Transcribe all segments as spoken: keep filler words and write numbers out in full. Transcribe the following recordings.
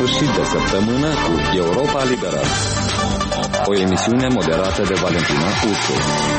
sfârșit de săptămână cu Europa Liberă. O emisiune moderată de Valentina Ursu.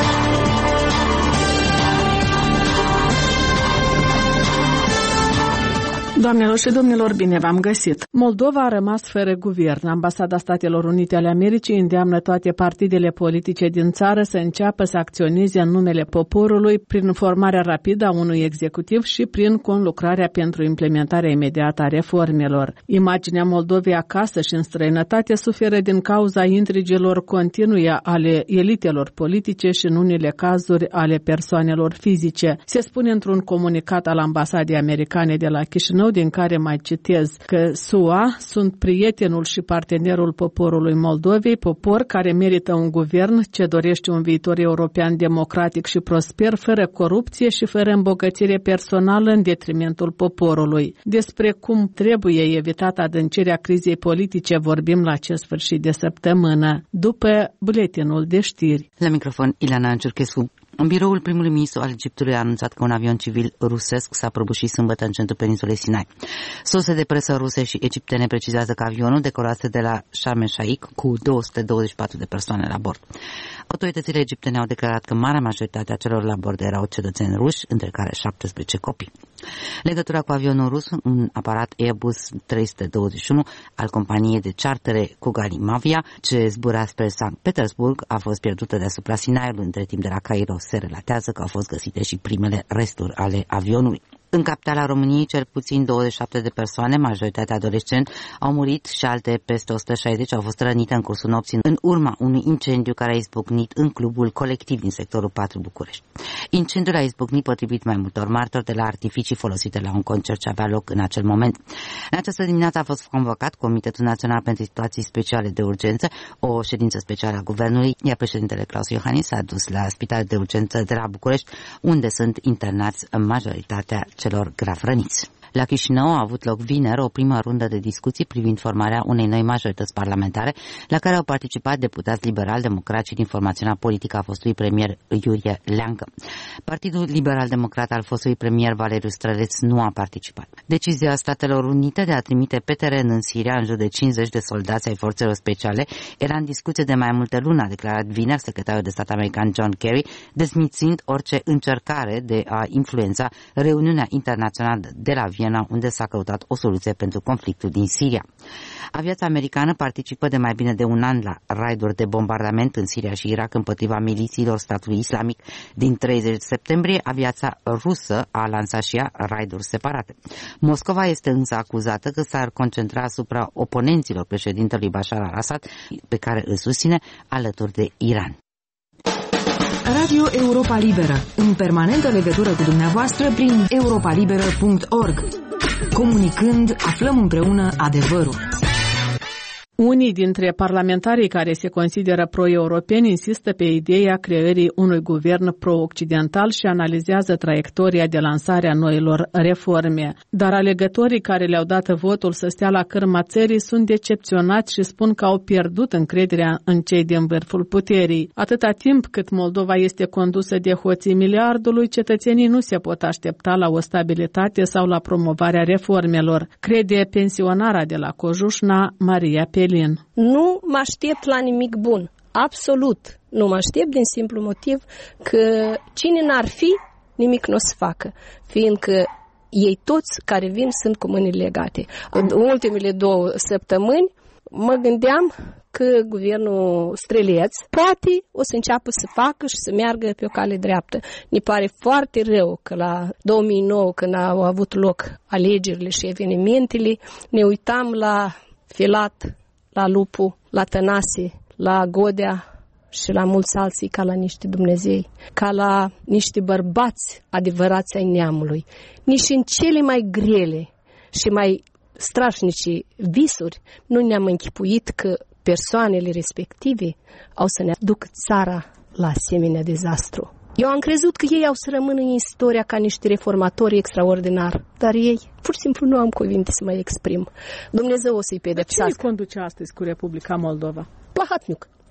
Doamnelor și domnilor, bine v-am găsit! Moldova a rămas fără guvern. Ambasada Statelor Unite ale Americii îndeamnă toate partidele politice din țară să înceapă să acționeze în numele poporului prin formarea rapidă a unui executiv și prin conlucrarea pentru implementarea imediată a reformelor. Imaginea Moldovei acasă și în străinătate suferă din cauza intrigilor continue ale elitelor politice și în unele cazuri ale persoanelor fizice. Se spune într-un comunicat al ambasadei americane de la Chișinău, din care mai citez că S U A sunt prietenul și partenerul poporului Moldovei, popor care merită un guvern ce dorește un viitor european democratic și prosper, fără corupție și fără îmbogățire personală în detrimentul poporului. Despre cum trebuie evitată adâncirea crizei politice vorbim la acest sfârșit de săptămână, după buletinul de știri. La microfon, Ileana Ciurchescu. În biroul primului ministru al Egiptului a anunțat că un avion civil rusesc s-a prăbușit sâmbătă în centrul peninsulei Sinai. Surse de presă ruse și egiptene precizează că avionul decolase de la Sharm el-Sheikh cu două sute douăzeci și patru de persoane la bord. Autoritățile egiptene au declarat că marea majoritate a celor la bord erau cetățeni ruși, între care șaptesprezece copii. Legătura cu avionul rus, un aparat Airbus trei sute douăzeci și unu al companiei de chartere Kugalimavia, ce zbura spre Sankt Petersburg, a fost pierdută deasupra Sinaiului. Între timp, de la Cairo se relatează că au fost găsite și primele resturi ale avionului. În capitala României, cel puțin douăzeci și șapte de persoane, majoritatea adolescenți, au murit și alte peste o sută șaizeci au fost rănite în cursul nopții în urma unui incendiu care a izbucnit în clubul colectiv din sectorul patru București. Incendiul a izbucnit, potrivit mai multor martori, de la artificii folosite la un concert ce avea loc în acel moment. În această dimineață a fost convocat Comitetul Național pentru Situații Speciale de Urgență, o ședință specială a Guvernului, iar președintele Claus Iohannis s-a dus la Spitalul de Urgență de la București, unde sunt internați majoritatea celor grav răniți. La Chișinău a avut loc vineri o primă rundă de discuții privind formarea unei noi majorități parlamentare, la care au participat deputați liberal-democrați și din formațiunea politică a fostului premier Iurie Leancă. Partidul liberal-democrat al fostului premier Valeriu Străleț nu a participat. Decizia Statelor Unite de a trimite pe teren în Siria în jur de cincizeci de soldați ai forțelor speciale era în discuție de mai multe luni, a declarat vineri secretarul de stat american John Kerry, dezmințind orice încercare de a influența reuniunea internațională de la Viena, unde s-a căutat o soluție pentru conflictul din Siria. Aviația americană participă de mai bine de un an la raiduri de bombardament în Siria și Irak împotriva milițiilor statului islamic. Din treizeci septembrie, aviația rusă a lansat și ea raiduri separate. Moscova este însă acuzată că s-ar concentra asupra oponenților președintelui Bashar al-Assad, pe care îl susține alături de Iran. Radio Europa Liberă, în permanentă legătură cu dumneavoastră prin europa liberă punct org. Comunicând, aflăm împreună adevărul. Unii dintre parlamentarii care se consideră pro-europeni insistă pe ideea creării unui guvern pro-occidental și analizează traiectoria de lansare a noilor reforme. Dar alegătorii care le-au dat votul să stea la cârma țării sunt decepționați și spun că au pierdut încrederea în cei din vârful puterii. Atâta timp cât Moldova este condusă de hoții miliardului, cetățenii nu se pot aștepta la o stabilitate sau la promovarea reformelor, crede pensionara de la Cojușna, Maria Pelin. Nu mă aștept la nimic bun. Absolut. Nu mă aștept din simplu motiv că cine n-ar fi, nimic nu o să facă. Fiindcă ei toți care vin sunt cu mâinile legate. În ultimele două săptămâni mă gândeam că guvernul Străleț poate o să înceapă să facă și să meargă pe o cale dreaptă. Ne pare foarte rău că la două mii nouă, când au avut loc alegerile și evenimentele, ne uitam la Filat, la Lupu, la Tănase, la Godea și la mulți alții ca la niște Dumnezei, ca la niște bărbați adevărați ai neamului. Nici în cele mai grele și mai strașnice visuri nu ne-am închipuit că persoanele respective au să ne ducă țara la asemenea dezastru. Eu am crezut că ei au să rămână în istoria ca niște reformatori extraordinari, dar ei, pur și simplu, nu am cuvinte să mă exprim. Dumnezeu o să-i pedepsească. Cine conduce astăzi cu Republica Moldova? Plahatniuc.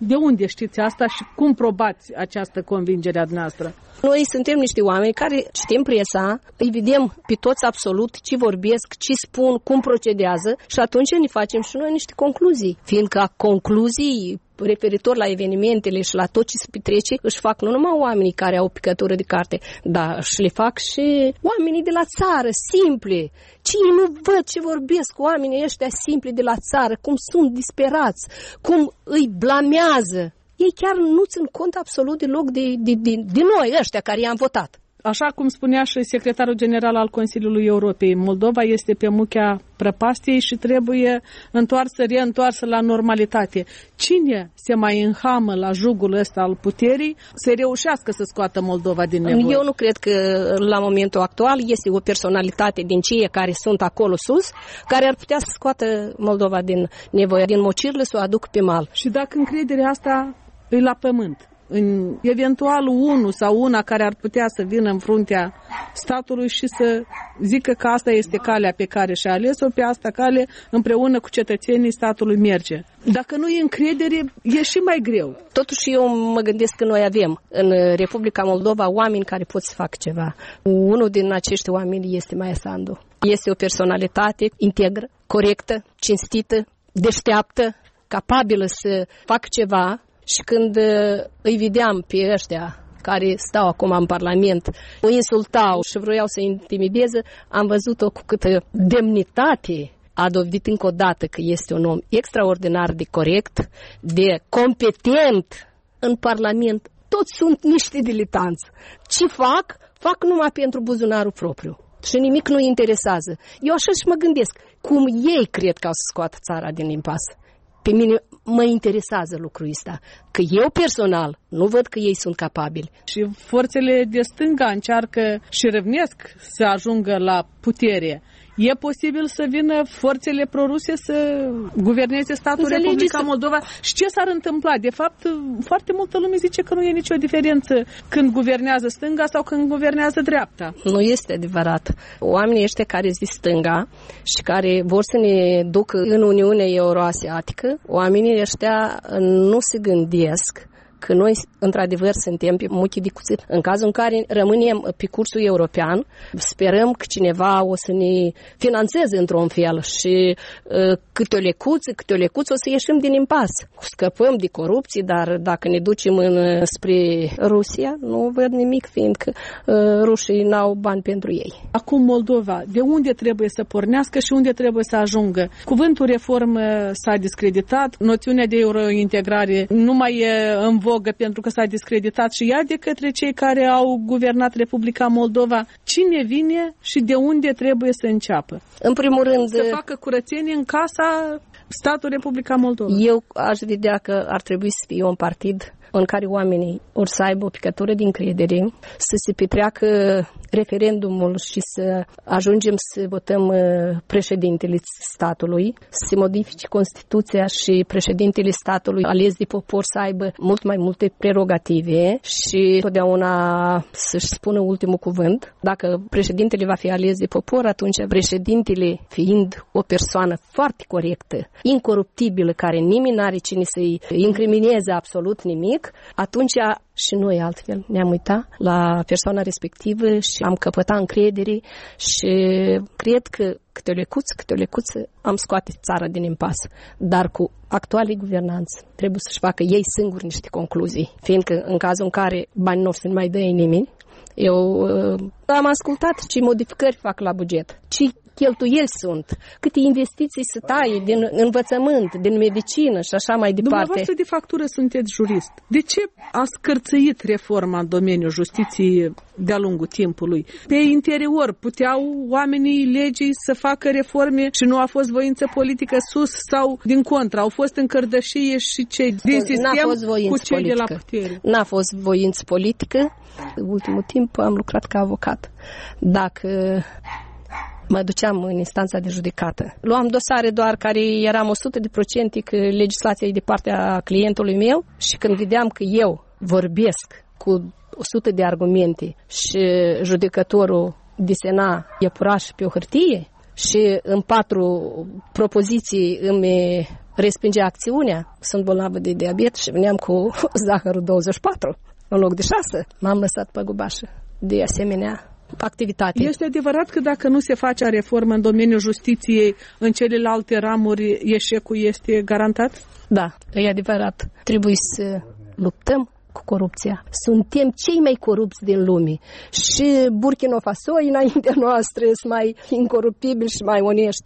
De unde știți asta și cum probați această convingere a noastră? Noi suntem niște oameni care citim presa, îi vedem pe toți absolut ce vorbesc, ce spun, cum procedează și atunci ne facem și noi niște concluzii. Fiindcă concluzii referitor la evenimentele și la tot ce se petrece, își fac nu numai oamenii care au picătură de carte, dar și le fac și oamenii de la țară, simple. Cine nu văd ce vorbesc oamenii ăștia simpli de la țară, cum sunt disperați, cum îi blamează. Ei chiar nu țin cont absolut deloc de, de, de, de noi ăștia care i-am votat. Așa cum spunea și secretarul general al Consiliului Europei, Moldova este pe muchea prăpastiei și trebuie întoarsă, reîntoarsă la normalitate. Cine se mai înhamă la jugul ăsta al puterii să reușească să scoată Moldova din nevoie? Eu nu cred că la momentul actual este o personalitate din cei care sunt acolo sus care ar putea să scoată Moldova din nevoie, din mocirlă, să o aducă pe mal. Și dacă încrederea asta e la pământ, în eventual unul sau una care ar putea să vină în fruntea statului și să zică că asta este calea pe care și-a ales-o, pe asta cale împreună cu cetățenii statului merge. Dacă nu e încredere, e și mai greu. Totuși eu mă gândesc că noi avem în Republica Moldova oameni care pot să facă ceva. Unul din acești oameni este Maia Sandu. Este o personalitate integră, corectă, cinstită, deșteaptă, capabilă să facă ceva. Și când îi vedeam pe ăștia care stau acum în Parlament, o insultau și vroiau să intimideze, am văzut-o cu câtă demnitate. A dovedit încă o dată că este un om extraordinar de corect, de competent în Parlament. Toți sunt niște diletanți. Ce fac? Fac numai pentru buzunarul propriu. Și nimic nu interesează. Eu așa și mă gândesc, cum ei cred că au să scoată țara din impas. Pe mine mă interesează lucrul ăsta, că eu personal nu văd că ei sunt capabili. Și forțele de stânga încearcă și râvnesc să ajungă la putere. E posibil să vină forțele proruse să guverneze statul Înțelegi Republica să... Moldova? Și ce s-ar întâmpla? De fapt, foarte multă lume zice că nu e nicio diferență când guvernează stânga sau când guvernează dreapta. Nu este adevărat. Oamenii ăștia care zic stânga și care vor să ne ducă în Uniunea Euroasiatică, oamenii ăștia nu se gândesc că noi, într-adevăr, suntem pe muche de cuțit. În cazul în care rămânem pe cursul european, sperăm că cineva o să ne financeze într-un fel și uh, câte o lecuță, câte o lecuță o să ieșim din impas. Scăpăm de corupție, dar dacă ne ducem în, spre Rusia, nu văd nimic, fiindcă uh, rușii n-au bani pentru ei. Acum Moldova, de unde trebuie să pornească și unde trebuie să ajungă? Cuvântul reformă s-a discreditat, noțiunea de eurointegrare nu mai e în vogă pentru că s-a discreditat și ea de către cei care au guvernat Republica Moldova. Cine vine și de unde trebuie să înceapă? În primul rând, să facă curățenie în casa statul Republica Moldova. Eu aș vedea că ar trebui să fie un partid în care oamenii or să aibă o picătură de încredere, să se petreacă referendumul și să ajungem să votăm președintele statului, să se modifice Constituția și președintele statului ales de popor să aibă mult mai multe prerogative și totdeauna să-și spună ultimul cuvânt. Dacă președintele va fi ales de popor, atunci președintele, fiind o persoană foarte corectă, incoruptibilă, care nimeni n-are cine să-i incrimineze absolut nimic, atunci și noi altfel ne-am uitat la persoana respectivă și am căpătat încredere și cred că câte o lecuță, câte o lecuță am scoate țara din impas. Dar cu actualii guvernanți trebuie să-și facă ei singuri niște concluzii, fiindcă în cazul în care bani nu o să nu mai dă nimeni, eu uh, am ascultat ce modificări fac la buget, ce cheltuieli sunt, câte investiții se taie din învățământ, din medicină și așa mai departe. Dumneavoastră de factură sunteți jurist. De ce a scârțăit reforma în domeniul justiției de-a lungul timpului? Pe interior puteau oamenii legii să facă reforme și nu a fost voință politică sus sau din contră? Au fost în cărdășie și cei din sistem cu cei politică. De la putere? N-a fost voință politică. În ultimul timp am lucrat ca avocat. Dacă mă duceam în instanța de judecată, luam dosare doar care eram o sută la sută că legislația e de partea clientului meu și când vedeam că eu vorbesc cu o sută de argumente și judecătorul desena iepuraș pe o hârtie și în patru propoziții îmi respingea acțiunea. Sunt bolnavă de diabet și veneam cu zahărul douăzeci și patru în loc de șase. M-am lăsat păgubașă de asemenea activitate. Este adevărat că dacă nu se face reformă în domeniul justiției, în celelalte ramuri, eșecul este garantat? Da, e adevărat. Trebuie să luptăm cu corupția. Suntem cei mai corupți din lume. Și Burkina Faso, înaintea noastră, sunt mai incoruptibili și mai onești.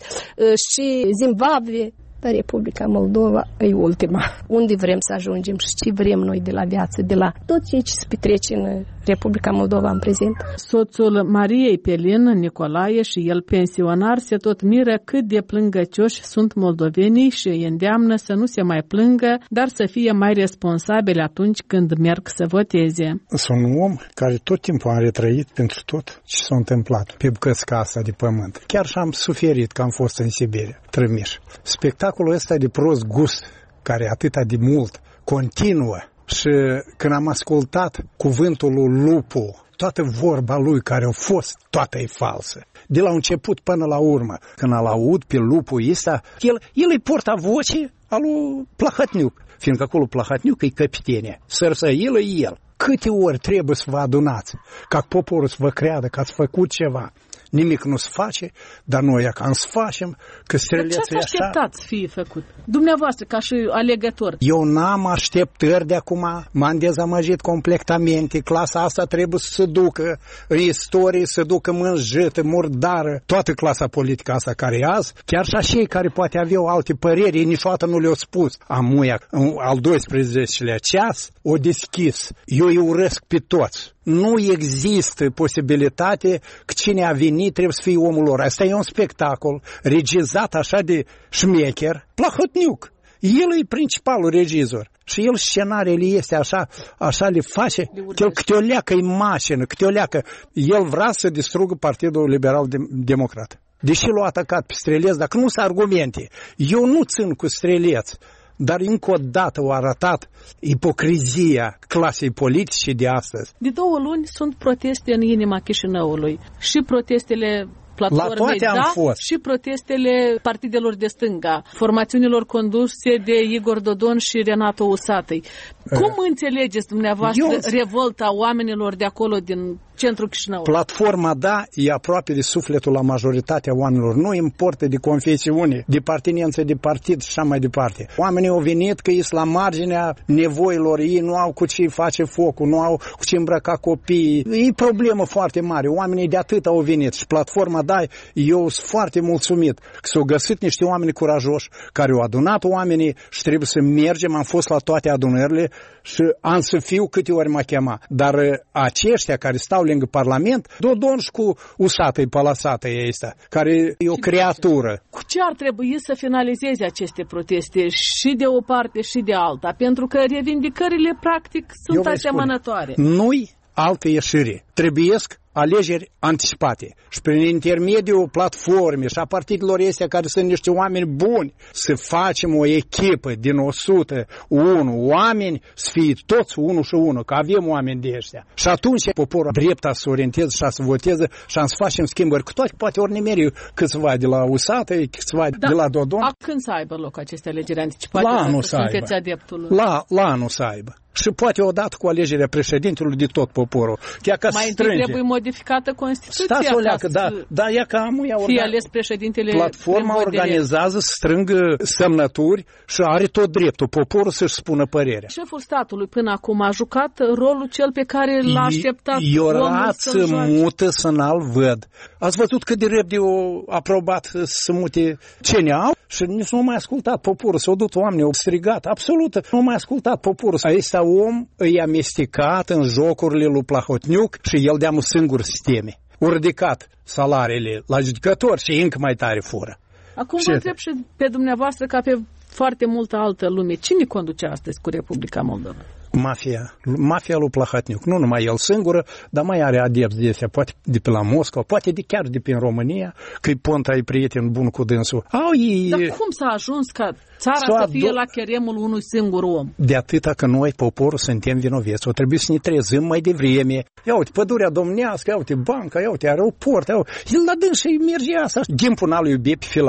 Și Zimbabwe, dar Republica Moldova e ultima. Unde vrem să ajungem și ce vrem noi de la viață, de la tot ce se petrece în Republica Moldova în prezent. Soțul Mariei Pelin, Nicolae, și el pensionar, se tot miră cât de plângăcioși sunt moldovenii și îi îndeamnă să nu se mai plângă, dar să fie mai responsabili atunci când merg să voteze. Sunt un om care tot timpul a retrăit pentru tot ce s-a întâmplat pe bucățica asta de pământ. Chiar și am suferit că am fost în Siberia, Trămiș. Spectacolul ăsta de prost gust, care atâta de mult continuă, și când am ascultat cuvântul lui Lupu, toată vorba lui care a fost, toată e falsă. De la început până la urmă, când îl aud pe Lupu ăsta, el, el e portavoce al lui Plahotniuc, fiindcă acolo Plahotniuc e căpitenie, Sărsăil e el. Câte ori trebuie să vă adunați, ca poporul să vă creadă că ați făcut ceva? Nimic nu se face, dar noi ca să facem, că strelețul e așa. Ce așteptați să fie făcut? Dumneavoastră, ca și alegător. Eu n-am așteptări de acum, m-am dezamăgit completamente. Clasa asta trebuie să se ducă în istorie, să ducă mânjătă, murdară. Toată clasa politică asta care e azi, chiar și cei care poate aveau alte păreri, ei niciodată nu le-au spus. Amuia, al doisprezecelea ceas, o deschis. Eu îi urăsc pe toți. Nu există posibilitate că cine a venit trebuie să fie omul lor. Asta e un spectacol regizat așa de șmecher, Plahotniuc. El e principalul regizor. Și el scenariile este așa, așa le face, că el câte o leacă e mașină, câte o leacă. El vrea să distrugă Partidul Liberal Democrat. Deși l-a atacat pe Streleț, dacă nu sunt argumente. Eu nu țin cu Streleț. Dar încă o dată au arătat ipocrizia clasei politice de astăzi. De două luni sunt proteste în inima Chișinăului. Și protestele platformei, da, fost. Și protestele partidelor de stânga, formațiunilor conduse de Igor Dodon și Renato Usatăi. Cum uh, înțelegeți dumneavoastră eu... revolta oamenilor de acolo din centrul Chișinăului? Platforma, da, e aproape de sufletul la majoritatea oamenilor. Nu importă de confesiune, de partenență de partid și așa mai departe. Oamenii au venit că ești la marginea nevoilor, ei nu au cu ce face focul, nu au cu ce îmbrăca copiii. E problemă foarte mare. Oamenii de atât au venit și platforma, da, eu sunt foarte mulțumit că s-au găsit niște oameni curajoși care au adunat oamenii și trebuie să mergem. Am fost la toate adunările și am să fiu câte ori mă chema. Dar aceștia care stau lângă Parlament, Dodon și cu Usatăi, Palasatăi ăsta, care e o creatură. Cu ce ar trebui să finalizeze aceste proteste și de o parte și de alta? Pentru că revindicările practic sunt asemănătoare. Nu-i altă ieșire. Trebuiesc alegeri anticipate. Și prin intermediul platformei și a partidelor astea care sunt niște oameni buni, să facem o echipă din o sută unu oameni, să fie toți unul și unul, că avem oameni de ăștia. Și atunci poporul drepta să orienteze și să voteze și să facem schimbări. Cu toate poate ori nimeri câțiva de la Usatăi, câțiva da, de la Dodon. A când să aibă loc aceste alegeri anticipate? La anul să aibă. La, la anul să aibă. Și poate odată cu alegerea președintelui de tot poporul. Mai întâi trebuie modificată Constituția. Stați o leacă, da, da, ea că am ea fie ales președintele. Platforma organizează să strângă semnături și are tot dreptul poporul să-și spună părerea. Șeful statului până acum a jucat rolul cel pe care l-a așteptat. Iorață mută să n-al văd. Ați văzut cât de repede au aprobat să mute ce ne-au și nici nu mai ascultat poporul. S-au dus oamenii, au strigat, absolut, nu mai ascultat poporul. Ăsta om îi amestecat în jocurile lui Plahotniuc și el de-am singur sisteme. Au ridicat salariile la judecători și încă mai tare fură. Acum vă întreb și pe dumneavoastră ca pe foarte multă altă lume. Cine conduce astăzi cu Republica Moldova? Mafia. Mafia lui Plahotniuc. Nu numai el singură, dar mai are adepți de astea, poate de pe la Moscova, poate de chiar de prin România, că-i Ponta e prieten bun cu dânsul. Au ei... Dar cum s-a ajuns ca țara să fie la cheremul unui singur om? De atâta că noi, poporul, suntem vinoveți. O trebuie să ne trezim mai devreme. Ia uite, pădurea domnească, ia uite, banca, ia uite, aeroport, ia uite. El la dâns și merge asta. Gimpul n-a lui iubit pe filat.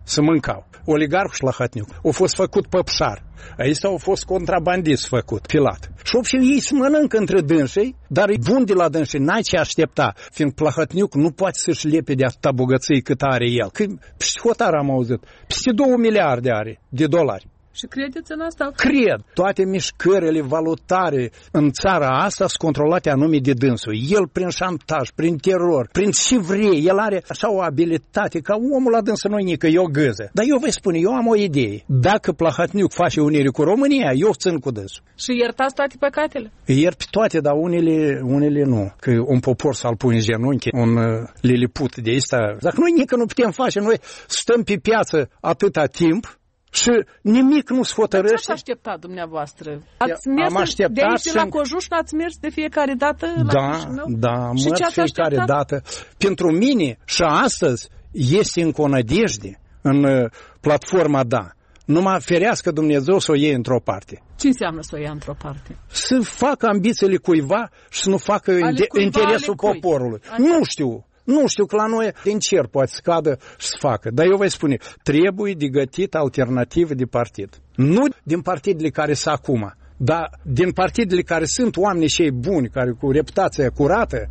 să mâncau. Oligarhul Șlahatniuc a fost făcut păpșar. Aici au fost contrabandist făcut, filat. Și și ei se mănâncă între dânsii, dar e bun de la dânsii, n-ai ce aștepta. Fiind Plahotniuc nu poate să-și lepe de atâta bogăție cât are el. Că psihotar am auzit, peste două miliarde are de dolari. Și credeți în asta? Cred. Toate mișcările valutare în țara asta sunt controlate anume de dânsul. El prin șantaj, prin teror, prin ce vrei. El are așa o abilitate ca omul la dânsă noi nică, eu gâză. Dar eu vă spun, eu am o idee. Dacă Plahotniuc face unire cu România, eu țin cu dânsul. Și iertați toate păcatele? Iert pe toate, dar unele, unele nu. Că un popor să-l pune în genunchi, un uh, liliput de ăsta. Dacă noi nică nu putem face, noi stăm pe piață atâta timp, și nimic nu se hotărăște. Ce ați așteptat dumneavoastră? Ați mers am așteptat de aici și... la Cojuș, ați mers de fiecare dată la da, Chișinău? Da, și mers ce fiecare dată. Pentru mine și astăzi este încă o nădejde în uh, platforma Da. Numai ferească Dumnezeu să o iei într-o parte. Ce înseamnă să o ia într-o parte? Să facă ambițiile cuiva și să nu facă ale cuiva, interesul poporului. Nu știu. Nu știu că la noi din cer poate să cadă și să facă. Dar eu vă spune, trebuie de gătit alternative de partid. Nu din partidele care sunt acum, dar din partidele care sunt oamenii cei buni, care cu reputația curată,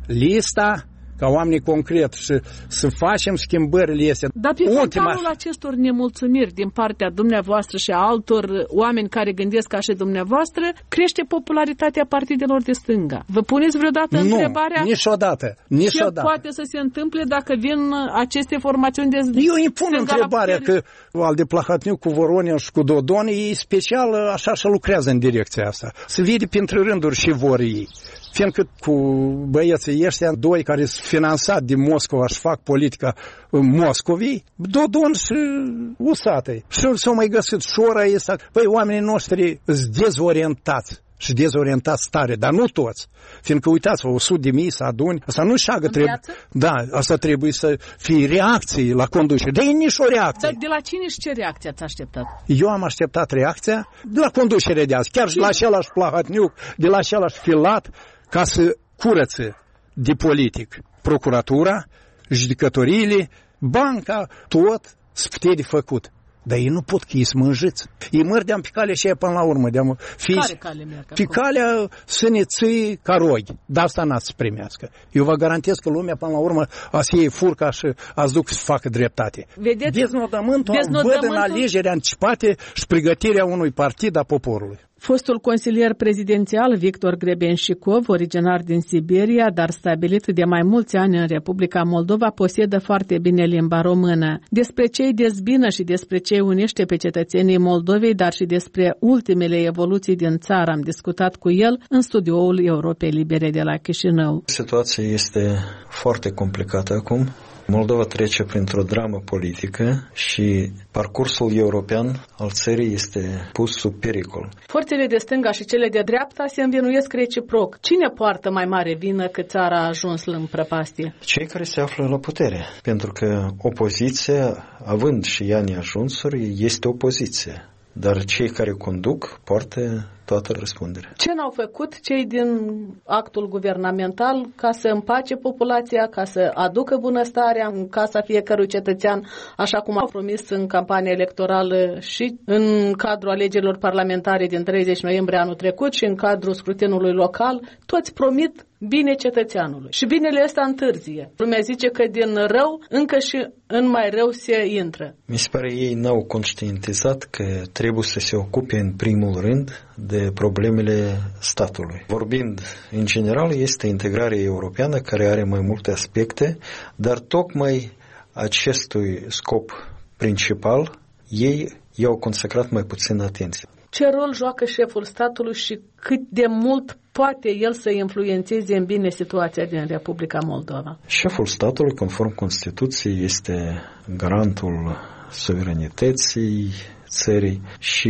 lista ca oamenii concret și să facem schimbările astea. Dar pe fundalul acestor nemulțumiri din partea dumneavoastră și a altor oameni care gândesc ca și dumneavoastră, crește popularitatea partidelor de stânga. Vă puneți vreodată nu, întrebarea? niciodată. niciodată. Ce poate să se întâmple dacă vin aceste formațiuni de stânga? Eu îi pun întrebarea că al de Plahotniuc cu Voronin și cu Dodon e special așa și lucrează în direcția asta. Se vede printre rânduri și vor ei. Fiindcă cu băieții ăștia, doi care sunt finanțați din Moscova și fac politica Moscovei, Dodon și Usatăi. Și s-au mai găsit șora ăsta. Păi, oamenii noștri sunt dezorientați și dezorientați tare, dar nu toți. Fiindcă, uitați-vă, o sută de mii să aduni, asta nu șagă trebuie. Da, asta trebuie să fie reacții la conducere. Dar e nici o reacție. Dar de la cine și ce reacție ați așteptat? Eu am așteptat reacția de la conducere de azi, chiar și de la același Plahotniuc, de la același Filat, ca să curățe de politic procuratura, judecătoriile, banca, tot să putea de făcut. Dar ei nu pot, că ei sunt mânjiți. Ei măr de-am pe calea și până la urmă. De-am fi care cale merg pe calea să ne ții ca roghi. Dar asta n-ați să primească. Eu vă garantez că lumea până la urmă a să iei furca și a să duc să facă dreptate. Vedeți? Deznodământul văd în alegerea anticipate și pregătirea unui partid a poporului. Fostul consilier prezidențial Victor Grebenșicov, originar din Siberia, dar stabilit de mai mulți ani în Republica Moldova, posedă foarte bine limba română. Despre ce îi dezbină și despre ce îi unește pe cetățenii Moldovei, dar și despre ultimele evoluții din țară am discutat cu el în studioul Europei Libere de la Chișinău. Situația este foarte complicată acum. Moldova trece printr-o dramă politică și parcursul european al țării este pus sub pericol. Forțele de stânga și cele de dreapta se învinuiesc reciproc. Cine poartă mai mare vină că țara a ajuns în prăpastie? Cei care se află la putere, pentru că opoziția, având și ea neajunsuri, este opoziție. Dar cei care conduc poartă toată răspunderea. Ce n-au făcut cei din actul guvernamental ca să împace populația, ca să aducă bunăstarea în casa fiecărui cetățean, așa cum au promis în campania electorală și în cadrul alegerilor parlamentare din treizeci noiembrie anul trecut și în cadrul scrutinului local, toți promit bine cetățeanului. Și binele ăsta întârzie. Lumea zice că din rău încă și în mai rău se intră. Mi se pare ei n-au conștientizat că trebuie să se ocupe în primul rând de problemele statului. Vorbind în general, este integrarea europeană care are mai multe aspecte, dar tocmai acestui scop principal ei i-au consacrat mai puțin atenție. Ce rol joacă șeful statului și cât de mult poate el să influențeze în bine situația din Republica Moldova? Șeful statului, conform Constituției, este garantul suveranității țării și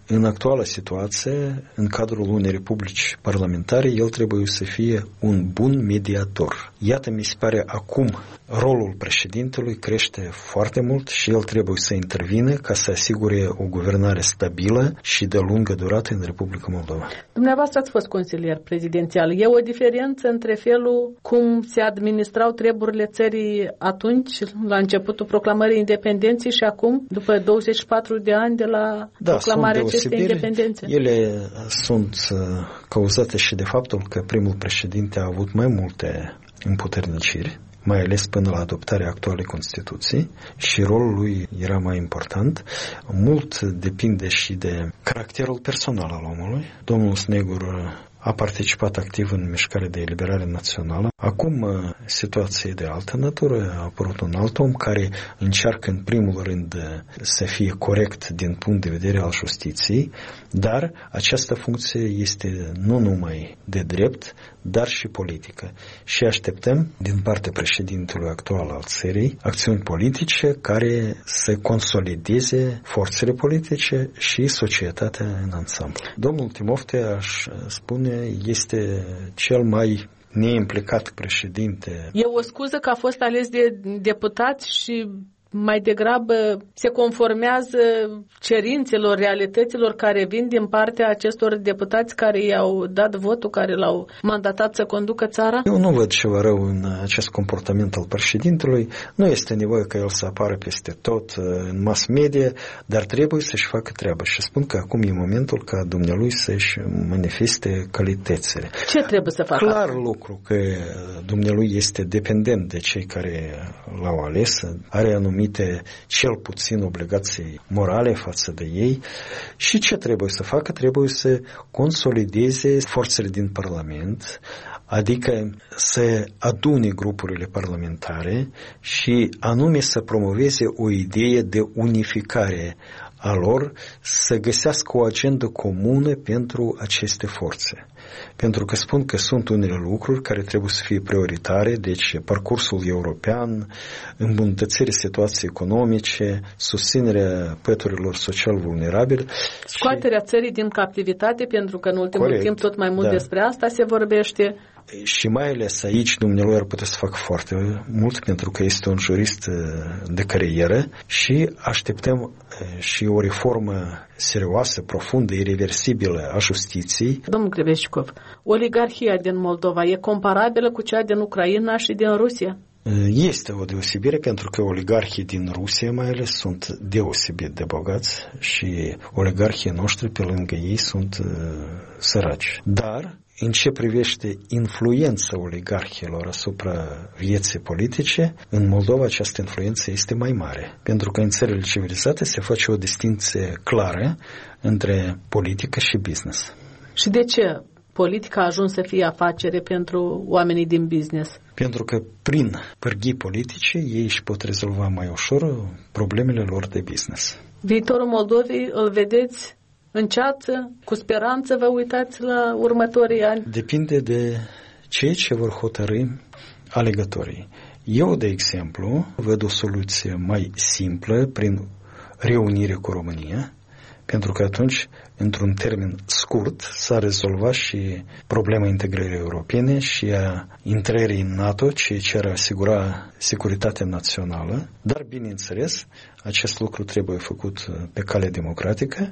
în actuala situație, în cadrul unei republici parlamentare, el trebuie să fie un bun mediator. Iată, mi se pare, acum rolul președintelui crește foarte mult și el trebuie să intervină ca să asigure o guvernare stabilă și de lungă durată în Republica Moldova. Dumneavoastră ați fost consilier prezidențial. E o diferență între felul cum se administrau treburile țării atunci, la începutul proclamării independenței și acum, după douăzeci și patru de ani de la da, proclamarea acestei independențe? Ele sunt cauzate și de faptul că primul președinte a avut mai multe împuterniciri, mai ales până la adoptarea actualei Constituții, și rolul lui era mai important. Mult depinde și de caracterul personal al omului. Domnul Snegur a participat activ în mișcarea de eliberare națională. Acum situația e de altă natură, a apărut un alt om care încearcă în primul rând să fie corect din punct de vedere al justiției, dar această funcție este nu numai de drept, dar și politică. Și așteptăm din partea președintelui actual al țării acțiuni politice care să consolideze forțele politice și societatea în ansamblu. Domnul Timofte, aș spune, este cel mai neimplicat președinte. E o scuză că a fost ales de deputați și mai degrabă se conformează cerințelor, realităților care vin din partea acestor deputați care i-au dat votul, care l-au mandatat să conducă țara? Eu nu văd ceva rău în acest comportament al președintelui. Nu este nevoie ca el să apară peste tot în mass media, dar trebuie să-și facă treaba. Și spun că acum e momentul ca dumnealui să-și manifeste calitățile. Ce trebuie să facă? Clar lucru că dumnealui este dependent de cei care l-au ales, are anumite cel puțin obligații morale față de ei. Și ce trebuie să facă? Trebuie să consolideze forțele din Parlament, adică să adune grupurile parlamentare și anume să promoveze o idee de unificare a lor, să găsească o agendă comună pentru aceste forțe. Pentru că spun că sunt unele lucruri care trebuie să fie prioritare, deci parcursul european, îmbunătățirea situației economice, susținerea păturilor social vulnerabile. Scoaterea și... țării din captivitate, pentru că în ultimul Corect, timp tot mai mult da. despre asta se vorbește. Și mai ales aici dumnealui ar putea să facă foarte mult, pentru că este un jurist de carieră și așteptăm și o reformă serioasă, profundă, irreversibilă a justiției. Domnul Grebeșcov, oligarhia din Moldova e comparabilă cu cea din Ucraina și din Rusia? Este o deosebire, pentru că oligarhii din Rusia mai ales sunt deosebit de bogați și oligarhii noștri pe lângă ei sunt uh, săraci. Dar în ce privește influența oligarhilor asupra vieții politice, în Moldova această influență este mai mare. Pentru că în țările civilizate se face o distinție clară între politică și business. Și de ce politica a ajuns să fie afacere pentru oamenii din business? Pentru că prin pârghii politice ei își pot rezolva mai ușor problemele lor de business. Viitorul Moldovei îl vedeți în ceață, cu speranță vă uitați la următorii ani? Depinde de ceea ce vor hotărâ alegătorii. Eu, de exemplu, văd o soluție mai simplă prin reunire cu România, pentru că atunci, într-un termen scurt, s-a rezolvat și problema integrării europene și a intrării în NATO, ceea ce ar asigura securitatea națională. Dar, bineînțeles, acest lucru trebuie făcut pe cale democratică,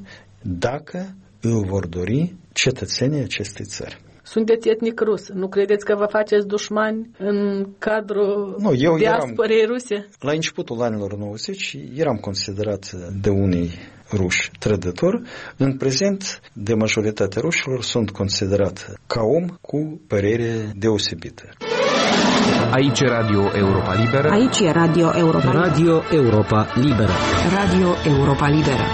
dacă îl vor dori cetățenii acestei țări. Sunteți etnic rus. Nu credeți că vă faceți dușmani în cadrul nu, eu diasporei eram, ruse? La începutul anilor nouăzeci eram considerat de unii ruși trădători. În prezent, de majoritatea rușilor sunt considerat ca om cu părere deosebită. Aici e Radio Europa Liberă. Aici e Radio Europa Liberă. Radio Europa Liberă. Radio Europa Liberă.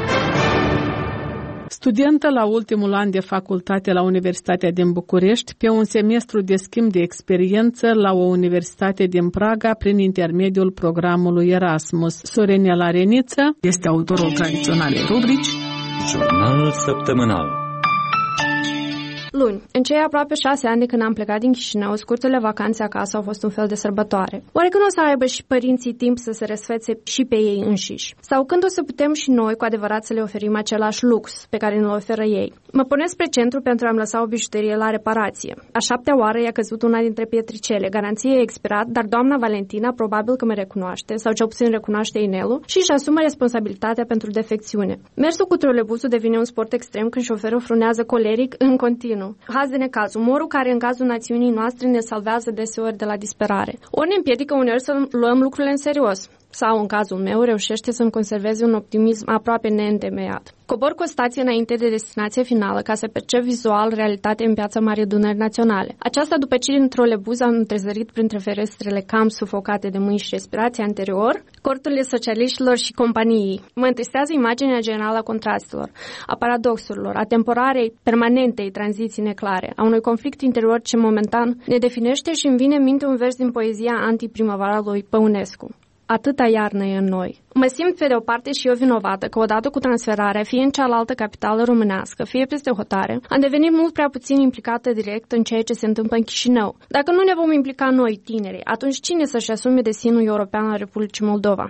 Studentă la ultimul an de facultate la Universitatea din București, pe un semestru de schimb de experiență la o universitate din Praga prin intermediul programului Erasmus. Sorenela Reniță este autorul tradiționalei rubrici Jurnal săptămânal. Luni, în cei aproape șase ani de când am plecat din Chișinău, scurtele vacanțe acasă au fost un fel de sărbătoare. Oare când o să aibă și părinții timp să se răsfețe și pe ei înșiși? Sau când o să putem și noi cu adevărat să le oferim același lux pe care ne-l oferă ei? Mă punesc spre centru pentru a-mi lăsa o bijuterie la reparație. A șaptea oară i-a căzut una dintre pietricele. Garanția e expirat, dar doamna Valentina probabil că mă recunoaște, sau cel puțin recunoaște inelul, și își asumă responsabilitatea pentru defecțiune. Mersul cu trolebuzul devine un sport extrem când șoferul frunează coleric în continuu. Haz de necaz, umorul care în cazul națiunii noastre ne salvează deseori de la disperare. Ori ne împiedică uneori să luăm lucrurile în serios. Sau, în cazul meu, reușește să-mi conserveze un optimism aproape neîntemeiat. Cobor cu o stație înainte de destinație finală ca să percep vizual realitatea în piața Marii Dunări Naționale. Aceasta după ce din trolebuz am întrezărit printre ferestrele cam sufocate de mâini și respirație anterior, corturile socialiștilor și companiei. Mă întristează imaginea generală a contrastelor, a paradoxurilor, a temporarei permanentei tranziții neclare, a unui conflict interior ce momentan ne definește și îmi vine în minte un vers din poezia anti-primăvara lui Păunescu. Atâta iarnă e în noi. Mă simt pe de o parte și eu vinovată că odată cu transferarea, fie în cealaltă capitală românească, fie peste hotare, am devenit mult prea puțin implicată direct în ceea ce se întâmplă în Chișinău. Dacă nu ne vom implica noi, tinerii, atunci cine să-și asume destinul european al Republicii Moldova?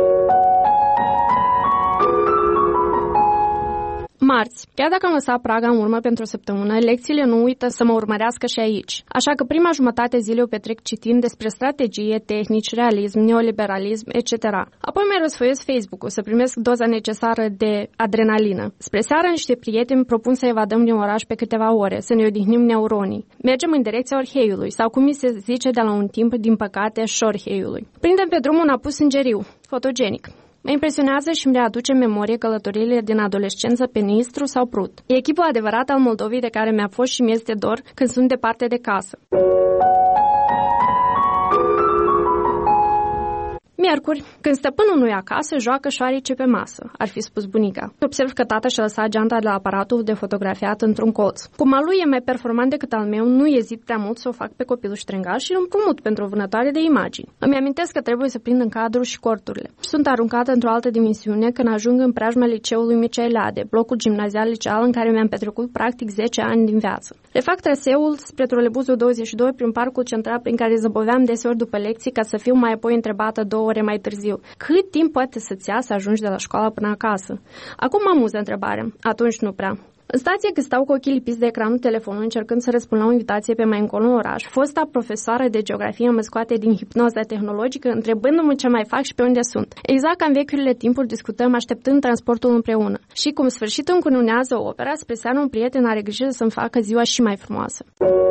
Marți, chiar dacă am lăsat Praga în urmă pentru o săptămână, lecțiile nu uită să mă urmărească și aici. Așa că prima jumătate zilei o petrec citind despre strategie, tehnici, realism, neoliberalism, et cetera. Apoi mai răsfoiesc Facebook-ul să primesc doza necesară de adrenalină. Spre seară, niște prieteni propun să evadăm din oraș pe câteva ore, să ne odihnim neuronii. Mergem în direcția Orheiului, sau cum mi se zice de la un timp, din păcate, Șorheiului. Prindem pe drum un apus sângeriu, fotogenic. Mă impresionează și îmi readuce în memorie călătoriile din adolescență pe Nistru sau Prut. E echipul adevărat al Moldovei de care mi-a fost și mi-este dor când sunt departe de casă. Miercuri, când stăpânul nu e acasă, joacă șoarece pe masă, ar fi spus bunica. Observ că tata și-a lăsat geanta de la aparatul de fotografiat într-un colț. Cum al lui e mai performant decât al meu, nu ezit prea mult să o fac pe copilul ștrengar și îl împrumut pentru o vânătoare de imagini. Îmi amintesc că trebuie să prind în cadru și corturile. Sunt aruncată într-o altă dimensiune când ajung în preajma liceului Mircea Eliade, blocul gimnazial liceal în care mi-am petrecut practic zece ani din viață. Refac traseul spre trolebuzul douăzeci și doi prin parcul central prin care zăboveam deseori după lecții ca să fiu mai apoi întrebată două ore mai târziu. Cât timp poate să-ți ia să ajungi de la școală până acasă? Acum mă amuză întrebarea. Atunci nu prea. În stație, când stau cu ochii lipiți de ecranul telefonului încercând să răspund la o invitație pe mai încolo în oraș, fosta profesoară de geografie mă scoate din hipnoza tehnologică întrebându-mă ce mai fac și pe unde sunt. Exact ca în vechiurile timpuri discutăm așteptând transportul împreună. Și cum sfârșit încununează opera, spre seară un prieten are grijă să-mi facă ziua și mai frumoasă.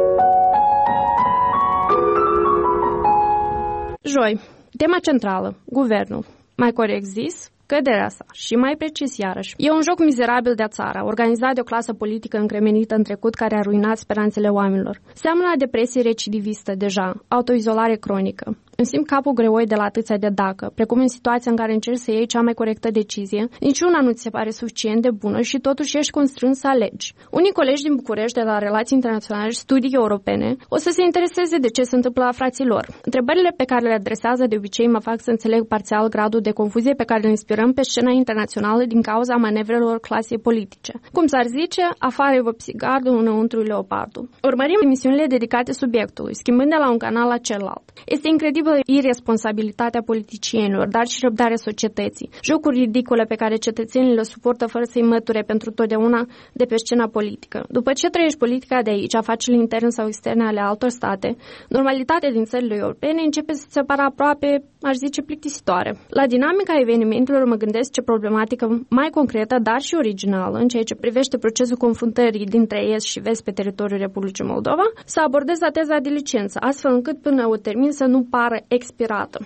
Joi. Tema centrală, guvernul. Mai corect zis, căderea sa. Și mai precis iarăși. E un joc mizerabil de-a țara, organizat de o clasă politică încremenită în trecut care a ruinat speranțele oamenilor. Seamănă la depresie recidivistă deja, autoizolare cronică. Îmi simt capul greoi de la atâția de dacă, precum în situația în care încerci să iei cea mai corectă decizie, niciuna nu ți se pare suficient de bună și totuși ești constrâns să alegi. Unii colegi din București de la Relații Internaționale și Studii Europene o să se intereseze de ce se întâmplă la frații lor. Întrebările pe care le adresează de obicei mă fac să înțeleg parțial gradul de confuzie pe care îl inspirăm pe scena internațională din cauza manevrelor clasei politice. Cum s-ar zice, afară e vopsi gardul, înăuntru leopardul. Urmărim emisiunile dedicate subiectului, schimbând de la un canal la celălalt. Este incredibil irresponsabilitatea politicienilor, dar și răbdarea societății. Jocuri ridicole pe care cetățenii le suportă fără să-i măture pentru totdeauna de pe scena politică. După ce trăiești politica de aici, afacerile interne sau externe ale altor state, normalitatea din țările europene începe să se pară aproape, aș zice, plictisitoare. La dinamica evenimentelor mă gândesc ce problematică mai concretă, dar și originală, în ceea ce privește procesul confruntării dintre Est și Vest pe teritoriul Republicii Moldova, să abordez la teza de licență, astfel încât până o termin să nu pară expirată.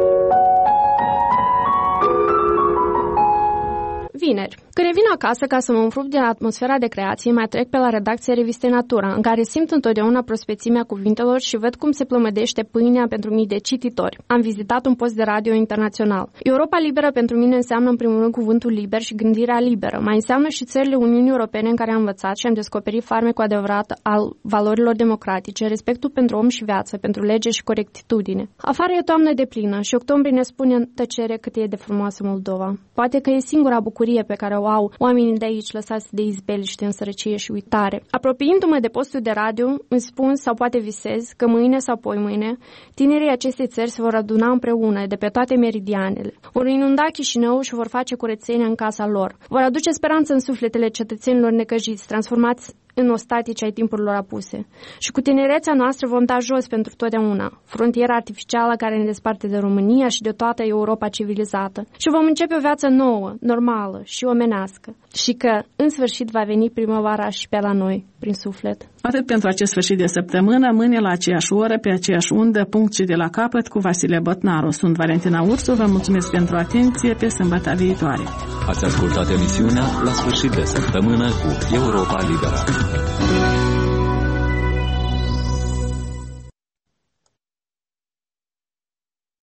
Vineri. Când revin acasă ca să mă umfrup din atmosfera de creație, mai trec pe la redacția revistei Natura, în care simt întotdeauna prospețimea cuvintelor și văd cum se plămădește pâinea pentru mii de cititori. Am vizitat un post de radio internațional. Europa liberă pentru mine înseamnă în primul rând cuvântul liber și gândirea liberă. Mai înseamnă și țările Uniunii Europene în care am învățat și am descoperit farme cu adevărat al valorilor democratice, respectul pentru om și viață, pentru lege și corectitudine. Afară e toamnă de plină și octombrie ne spune în tăcere cât e de frumoasă Moldova. Poate că e singura bucurie pe care o o au oamenii de aici lăsați de izbeliște în sărăcie și uitare. Apropiindu-mă de postul de radio, îmi spun sau poate visez că mâine sau poimâine tinerii acestei țări se vor aduna împreună de pe toate meridianele. Vor inunda Chișinău și vor face curățenia în casa lor. Vor aduce speranță în sufletele cetățenilor necăjiți, transformați în ostatici ai timpurilor apuse. Și cu tinerețea noastră vom da jos pentru totdeauna frontiera artificială care ne desparte de România și de toată Europa civilizată. Și vom începe o viață nouă, normală și omenească. Și că, în sfârșit, va veni primăvara și pe la noi, prin suflet. Atât pentru acest sfârșit de săptămână, mâine la aceeași oră, pe aceeași undă, punct și de la capăt, cu Vasile Botnaru. Sunt Valentina Ursu, vă mulțumesc pentru atenție, pe sâmbătă viitoare. Ați ascultat emisiunea La sfârșit de săptămână cu Europa Liberă.